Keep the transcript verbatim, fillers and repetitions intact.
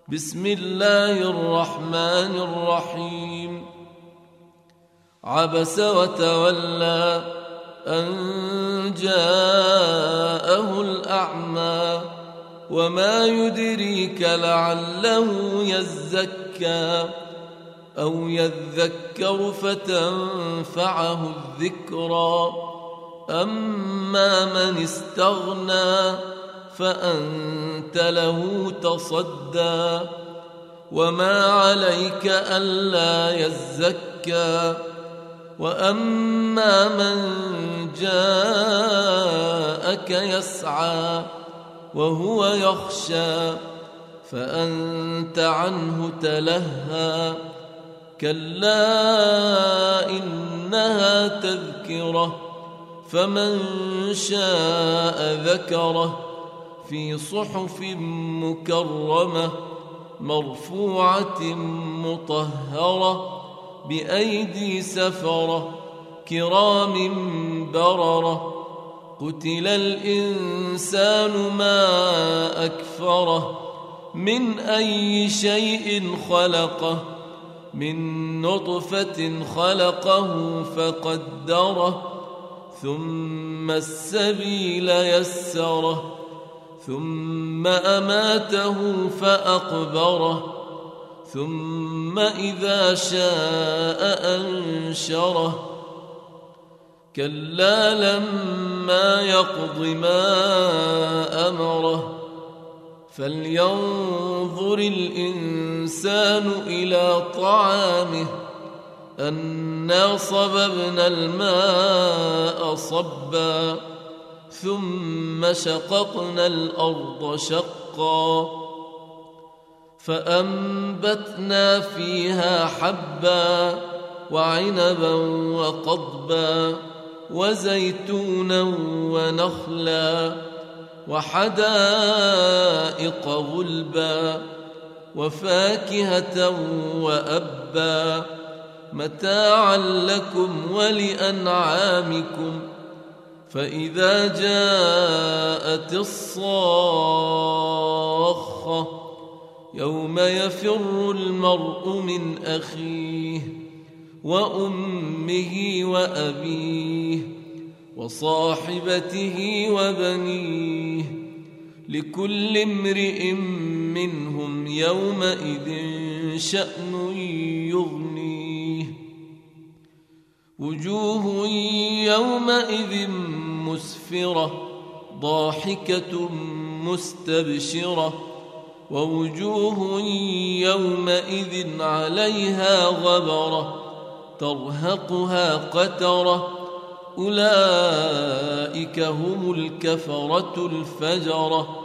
بسم الله الرحمن الرحيم. عبس وتولى أن جاءه الأعمى وما يدريك لعله يزكى أو يذكر فتنفعه الذكرى. أما من استغنى فأنت له تصدى وما عليك ألا يزكى. وأما من جاءك يسعى وهو يخشى فأنت عنه تلهى. كلا إنها تذكرة فمن شاء ذكره في صحف مكرمة مرفوعة مطهرة بأيدي سفرة كرام بررة. قتل الإنسان ما أكفره من أي شيء خلقه من نطفة خلقه فقدره ثم السبيل يسره ثم أماته فأقبره ثم إذا شاء أنشره. كلا لما يقض ما أمره فلينظر الإنسان إلى طعامه أنا صببنا الماء صبا ثم شققنا الأرض شقا فأنبتنا فيها حبا وعنبا وقضبا وزيتونا ونخلا وحدائق غلبا وفاكهة وأبا متاعا لكم ولأنعامكم. فإذا جاءت الصاخة يوم يفر المرء من أخيه وأمه وأبيه وصاحبته وبنيه لكل امرئ منهم يومئذ شأن يغنيه. وجوه يومئذ مسفرة ضاحكة مستبشرة ووجوه يومئذ عليها غبرة ترهقها قترة أولئك هم الكفرة الفجرة.